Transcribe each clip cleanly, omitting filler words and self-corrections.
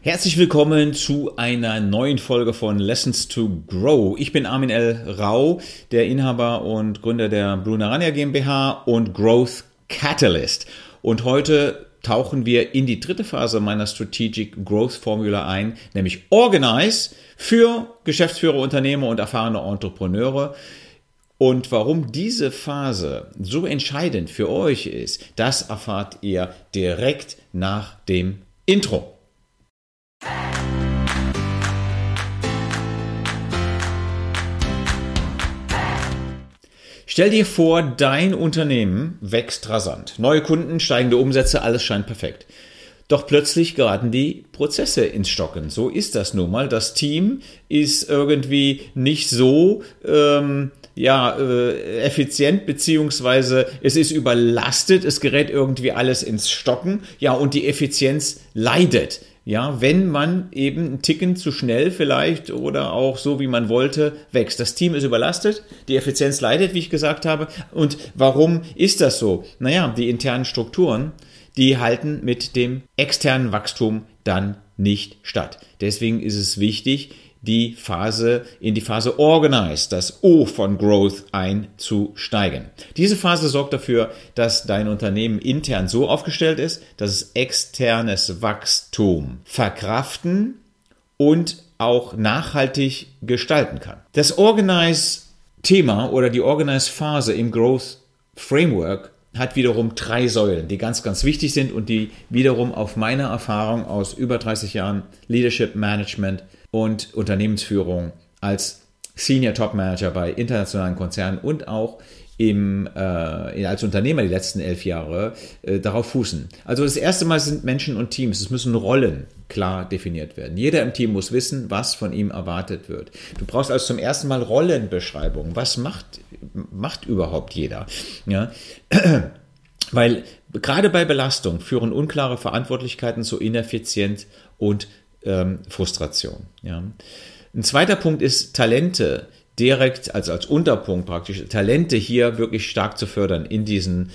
Herzlich willkommen zu einer neuen Folge von Lessons to Grow. Ich bin Armin L. Rau, der Inhaber und Gründer der Blue Naranja GmbH und Growth Catalyst. Und heute tauchen wir in die dritte Phase meiner Strategic Growth Formula ein, nämlich Organize für Geschäftsführer, Unternehmer und erfahrene Entrepreneure. Und warum diese Phase so entscheidend für euch ist, das erfahrt ihr direkt nach dem Intro. Stell dir vor, dein Unternehmen wächst rasant. Neue Kunden, steigende Umsätze, alles scheint perfekt. Doch plötzlich geraten die Prozesse ins Stocken. So ist das nun mal. Das Team ist irgendwie nicht so effizient, beziehungsweise es ist überlastet. Es gerät irgendwie alles ins Stocken. Ja, und die Effizienz leidet. Ja, wenn man eben einen Ticken zu schnell vielleicht oder auch so, wie man wollte, wächst. Das Team ist überlastet, die Effizienz leidet, wie ich gesagt habe. Und warum ist das so? Naja, die internen Strukturen, die halten mit dem externen Wachstum dann nicht statt. Deswegen ist es wichtig, in die Phase Organize, das O von Growth, einzusteigen. Diese Phase sorgt dafür, dass dein Unternehmen intern so aufgestellt ist, dass es externes Wachstum verkraften und auch nachhaltig gestalten kann. Das Organize-Thema oder die Organize-Phase im Growth Framework hat wiederum 3 Säulen, die ganz, ganz wichtig sind und die wiederum auf meiner Erfahrung aus über 30 Jahren Leadership Management und Unternehmensführung als Senior Top Manager bei internationalen Konzernen und auch als Unternehmer die letzten 11 Jahre darauf fußen. Also das erste Mal sind Menschen und Teams, es müssen Rollen klar definiert werden. Jeder im Team muss wissen, was von ihm erwartet wird. Du brauchst also zum ersten Mal Rollenbeschreibung. Was macht überhaupt jeder? Ja? Weil gerade bei Belastung führen unklare Verantwortlichkeiten zu Ineffizienz und Frustration. Ja. Ein zweiter Punkt ist Talente direkt, also als Unterpunkt praktisch, Talente hier wirklich stark zu fördern in diesen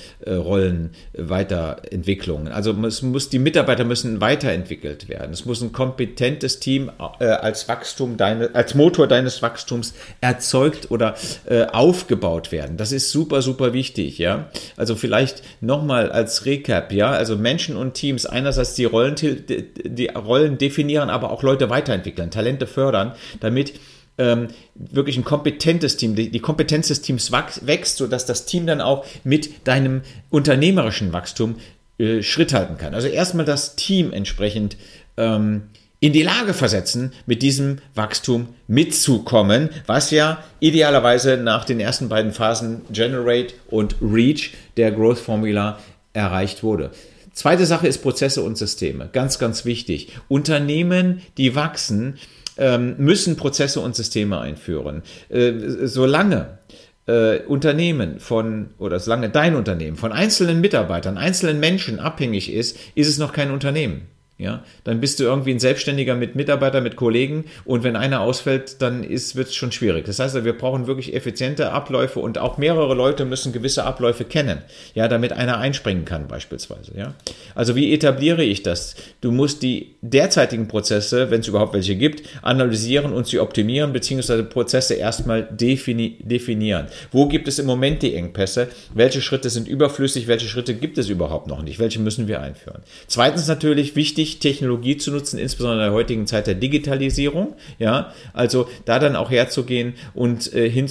Rollenweiterentwicklungen. Also die Mitarbeiter müssen weiterentwickelt werden. Es muss ein kompetentes Team als Motor deines Wachstums erzeugt oder aufgebaut werden. Das ist super, super wichtig, ja. Also vielleicht nochmal als Recap, ja. Also Menschen und Teams einerseits die Rollen definieren, aber auch Leute weiterentwickeln, Talente fördern, damit wirklich ein kompetentes Team, die Kompetenz des Teams wächst, sodass das Team dann auch mit deinem unternehmerischen Wachstum Schritt halten kann. Also erstmal das Team entsprechend in die Lage versetzen, mit diesem Wachstum mitzukommen, was ja idealerweise nach den ersten beiden Phasen Generate und Reach der Growth Formula erreicht wurde. Zweite Sache ist Prozesse und Systeme. Ganz, ganz wichtig. Unternehmen, die wachsen, müssen Prozesse und Systeme einführen. Solange dein Unternehmen von einzelnen Mitarbeitern, einzelnen Menschen abhängig ist es noch kein Unternehmen. Ja, dann bist du irgendwie ein Selbstständiger mit Mitarbeitern, mit Kollegen und wenn einer ausfällt, dann wird es schon schwierig. Das heißt, wir brauchen wirklich effiziente Abläufe und auch mehrere Leute müssen gewisse Abläufe kennen, ja, damit einer einspringen kann beispielsweise. Ja. Also wie etabliere ich das? Du musst die derzeitigen Prozesse, wenn es überhaupt welche gibt, analysieren und sie optimieren, beziehungsweise Prozesse erstmal definieren. Wo gibt es im Moment die Engpässe? Welche Schritte sind überflüssig? Welche Schritte gibt es überhaupt noch nicht? Welche müssen wir einführen? Zweitens natürlich wichtig, Technologie zu nutzen, insbesondere in der heutigen Zeit der Digitalisierung, ja, also da dann auch hinzugehen und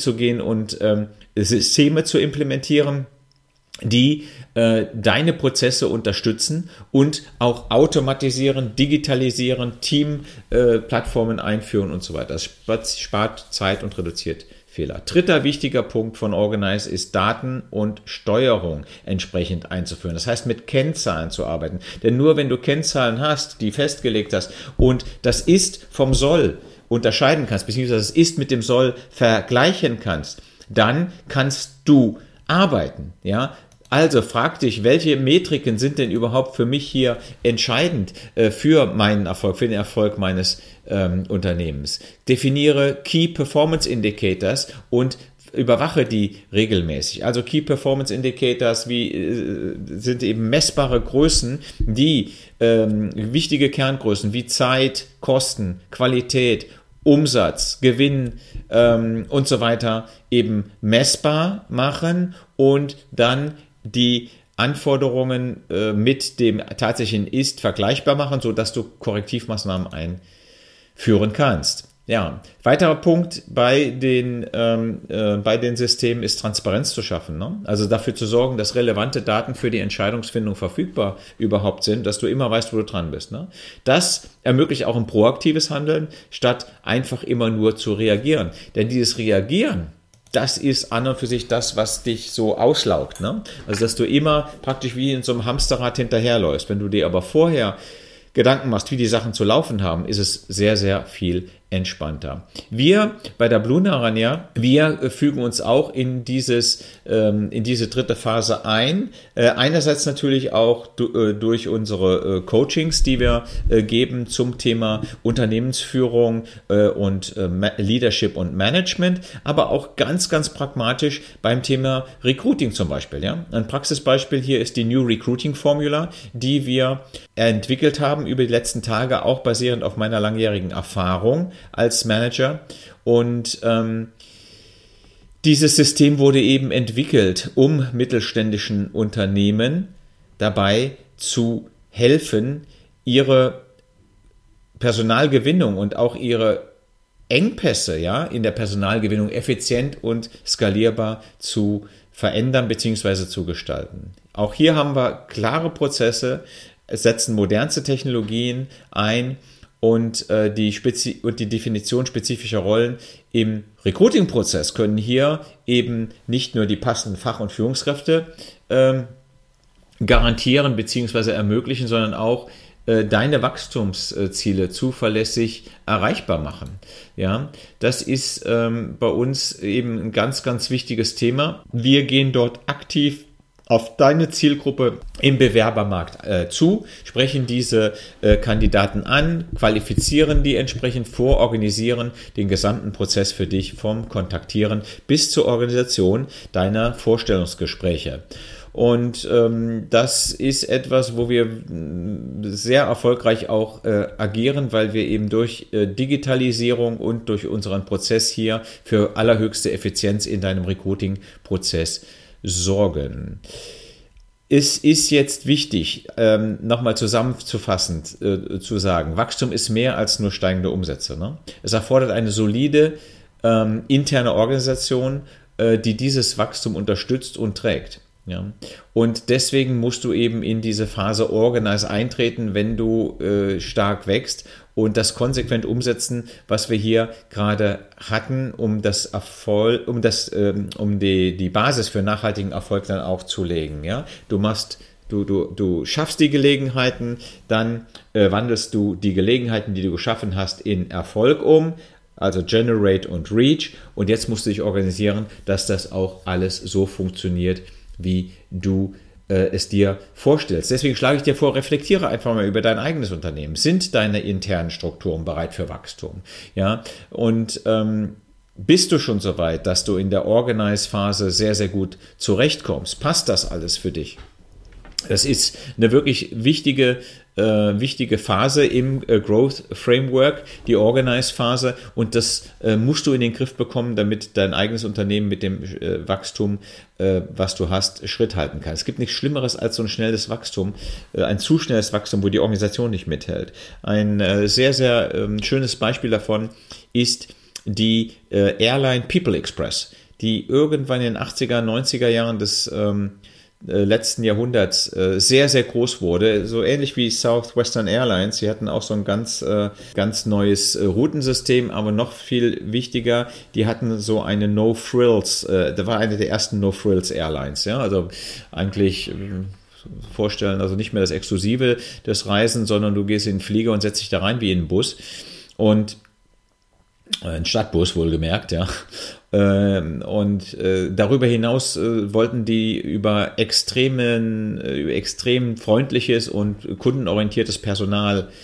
Systeme zu implementieren, die deine Prozesse unterstützen und auch automatisieren, digitalisieren, Teamplattformen einführen und so weiter. Das spart Zeit und reduziert Fehler. Dritter wichtiger Punkt von Organize ist Daten und Steuerung entsprechend einzuführen. Das heißt, mit Kennzahlen zu arbeiten. Denn nur wenn du Kennzahlen hast, die festgelegt hast und das Ist vom Soll unterscheiden kannst, beziehungsweise das Ist mit dem Soll vergleichen kannst, dann kannst du arbeiten, ja. Also frag dich, welche Metriken sind denn überhaupt für mich hier entscheidend für meinen Erfolg, für den Erfolg meines Unternehmens. Definiere Key Performance Indicators und überwache die regelmäßig. Also Key Performance Indicators sind eben messbare Größen, die wichtige Kerngrößen wie Zeit, Kosten, Qualität, Umsatz, Gewinn und so weiter eben messbar machen und dann die Anforderungen mit dem tatsächlichen Ist vergleichbar machen, sodass du Korrektivmaßnahmen einführen kannst. Ja, weiterer Punkt bei den Systemen ist Transparenz zu schaffen. Ne? Also dafür zu sorgen, dass relevante Daten für die Entscheidungsfindung verfügbar überhaupt sind, dass du immer weißt, wo du dran bist. Ne? Das ermöglicht auch ein proaktives Handeln, statt einfach immer nur zu reagieren. Denn dieses Reagieren, das ist an und für sich das, was dich so auslaugt. Ne? Also dass du immer praktisch wie in so einem Hamsterrad hinterherläufst. Wenn du dir aber vorher Gedanken machst, wie die Sachen zu laufen haben, ist es sehr, sehr viel entspannter. Wir bei der Blue Naranja, wir fügen uns auch in diese dritte Phase ein. Einerseits natürlich auch durch unsere Coachings, die wir geben zum Thema Unternehmensführung und Leadership und Management, aber auch ganz, ganz pragmatisch beim Thema Recruiting zum Beispiel. Ja? Ein Praxisbeispiel hier ist die New Recruiting Formula, die wir entwickelt haben über die letzten Tage, auch basierend auf meiner langjährigen Erfahrung als Manager. Und dieses System wurde eben entwickelt, um mittelständischen Unternehmen dabei zu helfen, ihre Personalgewinnung und auch ihre Engpässe in der Personalgewinnung effizient und skalierbar zu verändern bzw. zu gestalten. Auch hier haben wir klare Prozesse, setzen modernste Technologien ein und die Definition spezifischer Rollen im Recruiting-Prozess können hier eben nicht nur die passenden Fach- und Führungskräfte garantieren bzw. ermöglichen, sondern auch deine Wachstumsziele zuverlässig erreichbar machen. Ja, das ist bei uns eben ein ganz, ganz wichtiges Thema. Wir gehen dort aktiv auf deine Zielgruppe im Bewerbermarkt zu, sprechen diese Kandidaten an, qualifizieren die entsprechend, vororganisieren den gesamten Prozess für dich vom Kontaktieren bis zur Organisation deiner Vorstellungsgespräche. Und das ist etwas, wo wir sehr erfolgreich auch agieren, weil wir eben durch Digitalisierung und durch unseren Prozess hier für allerhöchste Effizienz in deinem Recruiting-Prozess sorgen. Es ist jetzt wichtig, nochmal zusammenzufassend zu sagen, Wachstum ist mehr als nur steigende Umsätze. Ne? Es erfordert eine solide interne Organisation, die dieses Wachstum unterstützt und trägt. Ja. Und deswegen musst du eben in diese Phase Organize eintreten, wenn du stark wächst und das konsequent umsetzen, was wir hier gerade hatten, um die Basis für nachhaltigen Erfolg dann auch zu legen. Ja. Du schaffst die Gelegenheiten, dann wandelst du die Gelegenheiten, die du geschaffen hast, in Erfolg um. Also Generate und Reach. Und jetzt musst du dich organisieren, dass das auch alles so funktioniert, wie du es dir vorstellst. Deswegen schlage ich dir vor, reflektiere einfach mal über dein eigenes Unternehmen. Sind deine internen Strukturen bereit für Wachstum? Ja, und bist du schon so weit, dass du in der Organize-Phase sehr, sehr gut zurechtkommst? Passt das alles für dich? Das ist eine wirklich wichtige Phase im Growth Framework, die Organize-Phase, und das musst du in den Griff bekommen, damit dein eigenes Unternehmen mit dem Wachstum, was du hast, Schritt halten kann. Es gibt nichts Schlimmeres als so ein schnelles Wachstum, ein zu schnelles Wachstum, wo die Organisation nicht mithält. Ein sehr, sehr schönes Beispiel davon ist die Airline People Express, die irgendwann in den 80er, 90er Jahren des letzten Jahrhunderts sehr, sehr groß wurde, so ähnlich wie Southwestern Airlines. Sie hatten auch so ein ganz neues Routensystem, aber noch viel wichtiger, die hatten so eine No-Frills, da war eine der ersten No-Frills Airlines, ja, also eigentlich vorstellen, also nicht mehr das Exklusive des Reisen, sondern du gehst in den Flieger und setzt dich da rein wie in einen Bus und ein Stadtbus wohlgemerkt, ja. Und darüber hinaus wollten die über extrem freundliches und kundenorientiertes Personal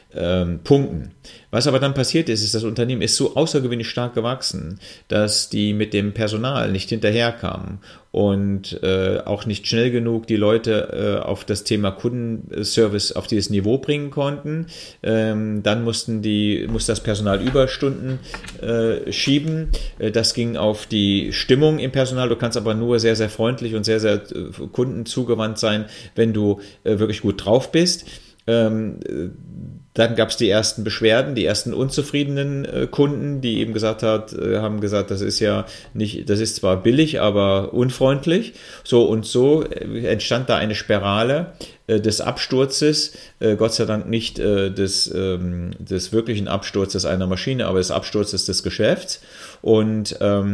Punkten. Was aber dann passiert ist, das Unternehmen ist so außergewöhnlich stark gewachsen, dass die mit dem Personal nicht hinterherkamen und auch nicht schnell genug die Leute auf das Thema Kundenservice auf dieses Niveau bringen konnten. Dann musste das Personal Überstunden schieben. Das ging auf die Stimmung im Personal. Du kannst aber nur sehr, sehr freundlich und sehr, sehr kundenzugewandt sein, wenn du wirklich gut drauf bist. Dann gab es die ersten Beschwerden, die ersten unzufriedenen Kunden, die eben haben gesagt, das ist zwar billig, aber unfreundlich. So entstand da eine Spirale des Absturzes, Gott sei Dank nicht des wirklichen Absturzes einer Maschine, aber des Absturzes des Geschäfts. Und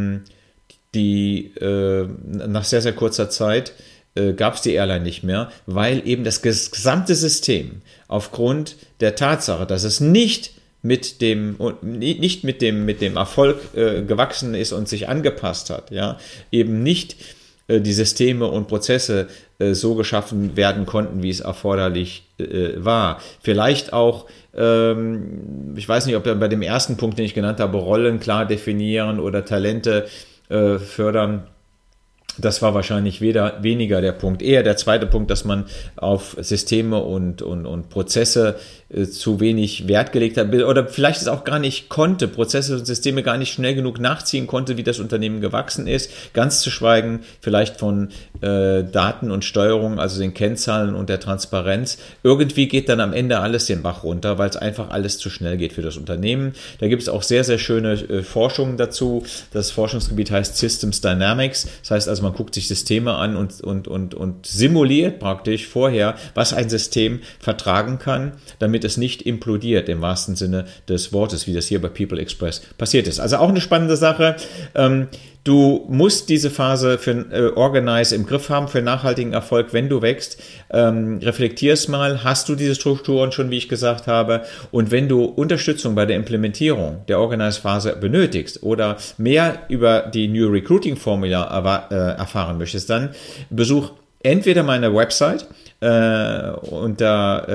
nach sehr, sehr kurzer Zeit gab es die Airline nicht mehr, weil eben das gesamte System aufgrund der Tatsache, dass es nicht mit dem Erfolg gewachsen ist und sich angepasst hat, ja, eben nicht die Systeme und Prozesse so geschaffen werden konnten, wie es erforderlich war. Vielleicht auch, ich weiß nicht, ob bei dem ersten Punkt, den ich genannt habe, Rollen klar definieren oder Talente fördern. Das war wahrscheinlich weniger der Punkt. Eher der zweite Punkt, dass man auf Systeme und Prozesse zu wenig Wert gelegt hat oder vielleicht es auch gar nicht konnte, Prozesse und Systeme gar nicht schnell genug nachziehen konnte, wie das Unternehmen gewachsen ist. Ganz zu schweigen vielleicht von Daten und Steuerung, also den Kennzahlen und der Transparenz. Irgendwie geht dann am Ende alles den Bach runter, weil es einfach alles zu schnell geht für das Unternehmen. Da gibt es auch sehr, sehr schöne Forschungen dazu. Das Forschungsgebiet heißt Systems Dynamics. Das heißt also, man guckt sich Systeme an und simuliert praktisch vorher, was ein System vertragen kann, damit es nicht implodiert im wahrsten Sinne des Wortes, wie das hier bei People Express passiert ist. Also auch eine spannende Sache. Du musst diese Phase für Organize im Griff haben, für nachhaltigen Erfolg, wenn du wächst. Reflektier's mal, hast du diese Strukturen schon, wie ich gesagt habe? Und wenn du Unterstützung bei der Implementierung der Organize-Phase benötigst oder mehr über die New Recruiting Formula erfahren möchtest, dann besuch entweder meine Website unter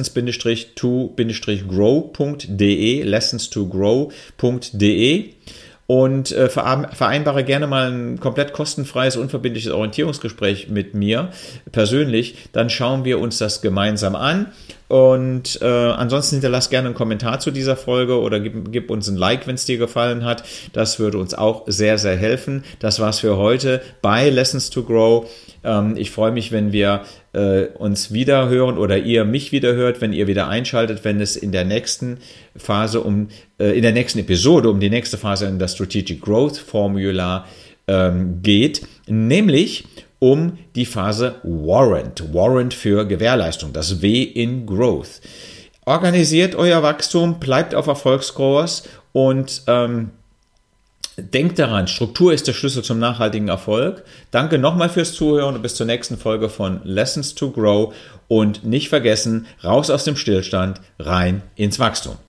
lessons-to-grow.de, lessons-to-grow.de und vereinbare gerne mal ein komplett kostenfreies, unverbindliches Orientierungsgespräch mit mir persönlich. Dann schauen wir uns das gemeinsam an. Und ansonsten hinterlass gerne einen Kommentar zu dieser Folge oder gib uns ein Like, wenn es dir gefallen hat. Das würde uns auch sehr, sehr helfen. Das war's für heute bei Lessons to Grow. Ich freue mich, wenn wir uns wieder hören oder ihr mich wieder hört, wenn ihr wieder einschaltet, wenn es in der nächsten Phase in der nächsten Episode um die nächste Phase in der Strategic Growth Formula geht, nämlich um die Phase Warrant für Gewährleistung, das W in Growth. Organisiert euer Wachstum, bleibt auf Erfolgskurs und denkt daran, Struktur ist der Schlüssel zum nachhaltigen Erfolg. Danke nochmal fürs Zuhören und bis zur nächsten Folge von Lessons to Grow und nicht vergessen, raus aus dem Stillstand, rein ins Wachstum.